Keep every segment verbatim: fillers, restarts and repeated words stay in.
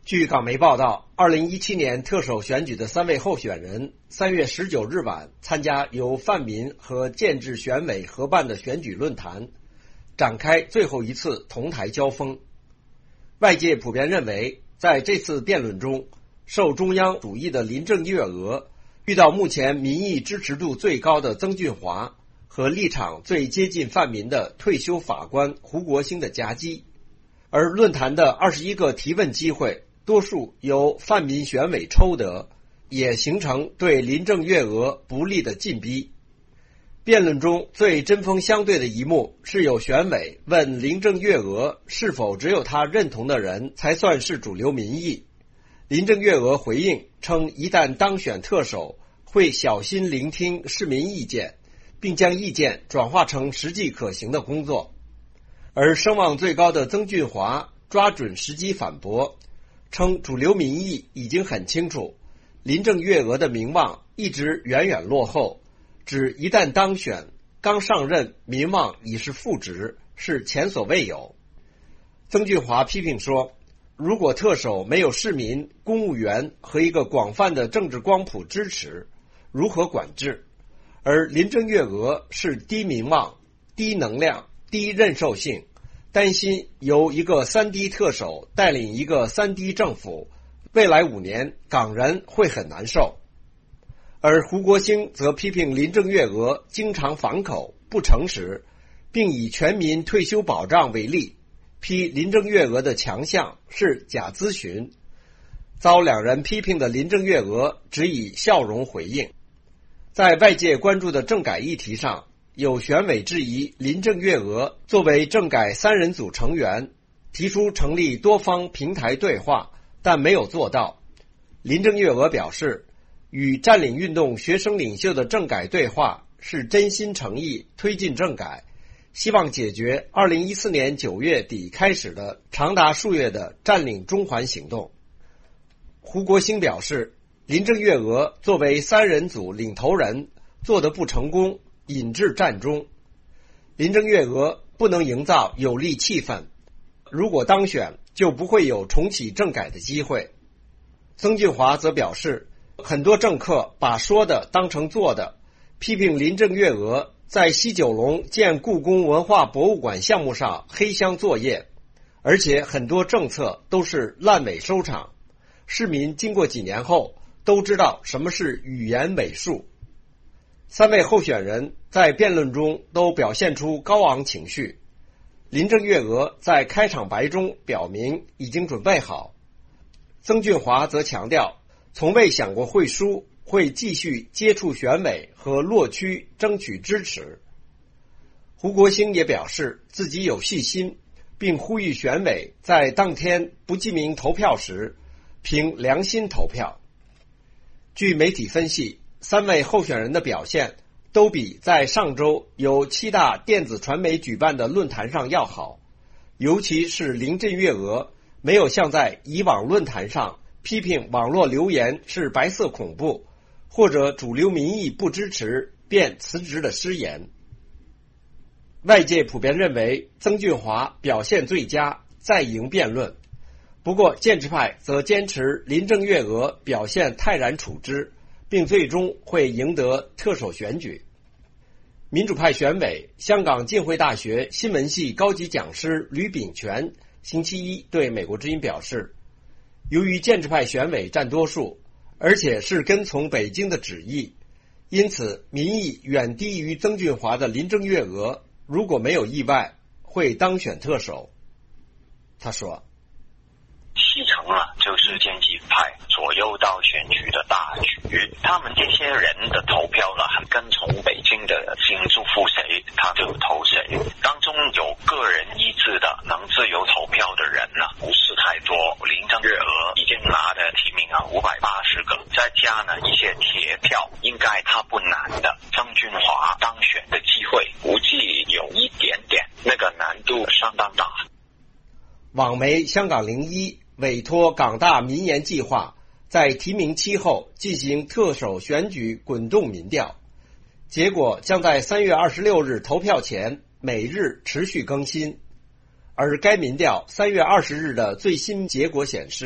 据港媒报道，二零一七年特首选举的三位候选人三月十九日晚参加由泛民和建制选委合办的选举论坛，展开最后一次同台交锋。外界普遍认为，在这次辩论中，受中央主义的林郑月娥遇到目前民意支持度最高的曾俊华和立场最接近泛民的退休法官胡国兴的夹击，而论坛的二十一个提问机会多数由泛民选委抽得，也形成对林郑月娥不利的禁逼。辩论中最针锋相对的一幕是有选委问林郑月娥是否只有他认同的人才算是主流民意。林郑月娥回应称，一旦当选特首，会小心聆听市民意见，并将意见转化成实际可行的工作。而声望最高的曾俊华抓准时机反驳，称主流民意已经很清楚，林郑月娥的名望一直远远落后，指一旦当选，刚上任民望已是负值，是前所未有。曾俊华批评说，如果特首没有市民、公务员和一个广泛的政治光谱支持，如何管制？而林郑月娥是低民望、低能量、低认受性，担心由一个三低特首带领一个三低政府，未来五年港人会很难受。而胡国兴则批评林郑月娥经常反口、不诚实，并以全民退休保障为例，批林郑月娥的强项是假咨询。遭两人批评的林郑月娥只以笑容回应。在外界关注的政改议题上，有选委质疑林郑月娥作为政改三人组成员，提出成立多方平台对话，但没有做到。林郑月娥表示，与占领运动学生领袖的政改对话是真心诚意推进政改，希望解决二零一四年九月底开始的长达数月的占领中环行动。胡国兴表示，林郑月娥作为三人组领头人做得不成功，引致战中。林郑月娥不能营造有利气氛，如果当选就不会有重启政改的机会。曾俊华则表示，很多政客把说的当成做的，批评林郑月娥在西九龙建故宫文化博物馆项目上黑箱作业，而且很多政策都是烂尾收场，市民经过几年后都知道什么是语言尾数。三位候选人在辩论中都表现出高昂情绪，林郑月娥在开场白中表明已经准备好，曾俊华则强调从未想过会输，会继续接触选委和落区争取支持。胡国兴也表示自己有信心，并呼吁选委在当天不记名投票时凭良心投票。据媒体分析，三位候选人的表现都比在上周由七大电子传媒举办的论坛上要好，尤其是林郑月娥没有像在以往论坛上批评网络留言是白色恐怖，或者主流民意不支持便辞职的失言。外界普遍认为曾俊华表现最佳，再赢辩论。不过建制派则坚持林郑月娥表现泰然处之，并最终会赢得特首选举。民主派选委、香港浸会大学新闻系高级讲师吕秉权星期一对美国之音表示，由于建制派选委占多数，而且是跟从北京的旨意，因此民意远低于曾俊华的林郑月娥如果没有意外会当选特首。他说， 西成了就是建制派左右到选举的大局，他们这些人的投票呢，很跟从北京的心祝福谁他就投谁，当中有个人意志的能自由投票的人呢不是太多。林郑月娥已经拿的提名啊五百八十个，再加呢一些铁票，应该他不难的。曾俊华当选的机会估计有一点点，那个难度相当大。 网媒香港零一委托港大民研计划在提名期后进行特首选举滚动民调，结果将在三月二十六日投票前每日持续更新。而该民调三月二十日的最新结果显示，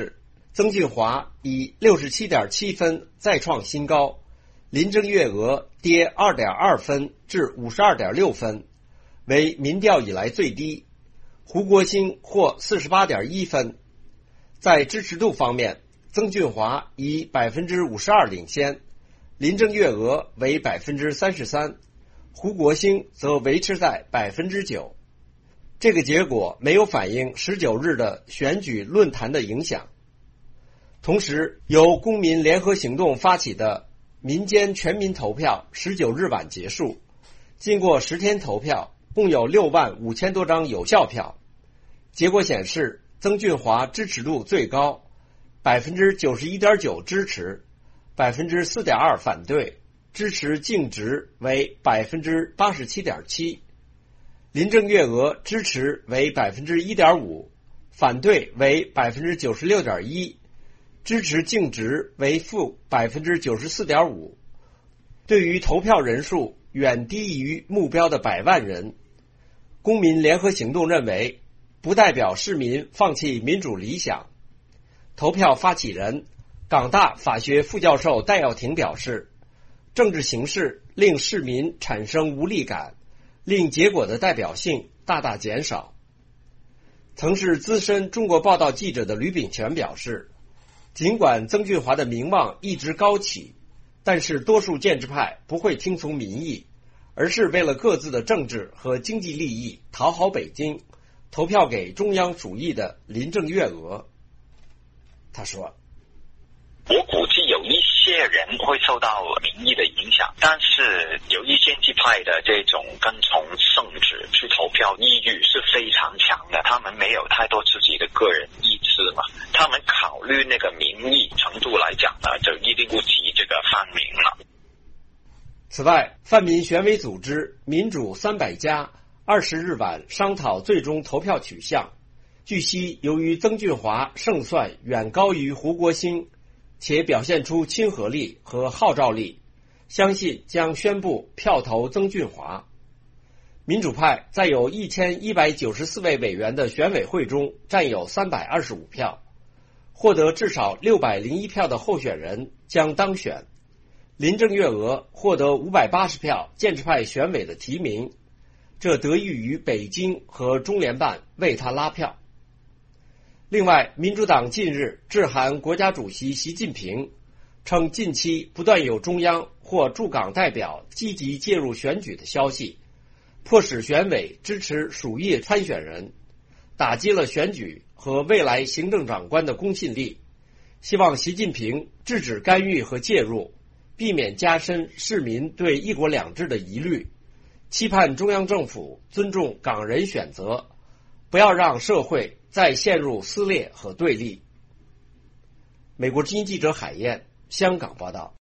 曾俊华以 六十七点七 分再创新高，林郑月娥跌 二点二 分至 五十二点六 分，为民调以来最低。胡国兴获 四十八点一 分。在支持度方面，曾俊华以 百分之五十二 领先，林郑月娥为 百分之三十三， 胡国兴则维持在 百分之九。 这个结果没有反映十九日的选举论坛的影响。同时，由公民联合行动发起的民间全民投票十九日晚结束，经过十天投票，共有六万五千多张有效票。结果显示，曾俊华支持度最高， 百分之九十一点九 支持， 百分之四点二 反对，支持净值为 百分之八十七点七。 林郑月娥支持为 百分之一点五， 反对为 百分之九十六点一， 支持净值为负 百分之九十四点五。 对于投票人数远低于目标的百万人，公民联合行动认为不代表市民放弃民主理想。投票发起人港大法学副教授戴耀廷表示，政治形势令市民产生无力感，令结果的代表性大大减少。曾是资深中国报道记者的吕秉权表示，尽管曾俊华的名望一直高起，但是多数建制派不会听从民意，而是为了各自的政治和经济利益讨好北京，投票给中央属意的林郑月娥。他说， 我估计有一些人会受到民意的影响，但是有一建制派的这种跟从圣旨去投票意欲是非常强的，他们没有太多自己的个人意志嘛，他们考虑那个民意程度来讲呢，就一定不及这个泛民了。 此外，泛民选委组织民主三百家二十日晚商讨最终投票取向。据悉，由于曾俊华胜算远高于胡国兴，且表现出亲和力和号召力，相信将宣布票投曾俊华。民主派在有一千一百九十四位委员的选委会中占有三百二十五票，获得至少六百零一票的候选人将当选。林郑月娥获得五百八十票建制派选委的提名，这得益于北京和中联办为他拉票。另外，民主党近日致函国家主席习近平，称近期不断有中央或驻港代表积极介入选举的消息，迫使选委支持属意参选人，打击了选举和未来行政长官的公信力。希望习近平制止干预和介入，避免加深市民对一国两制的疑虑，期盼中央政府尊重港人选择，不要让社会再陷入撕裂和对立。美国之音记者海燕，香港报道。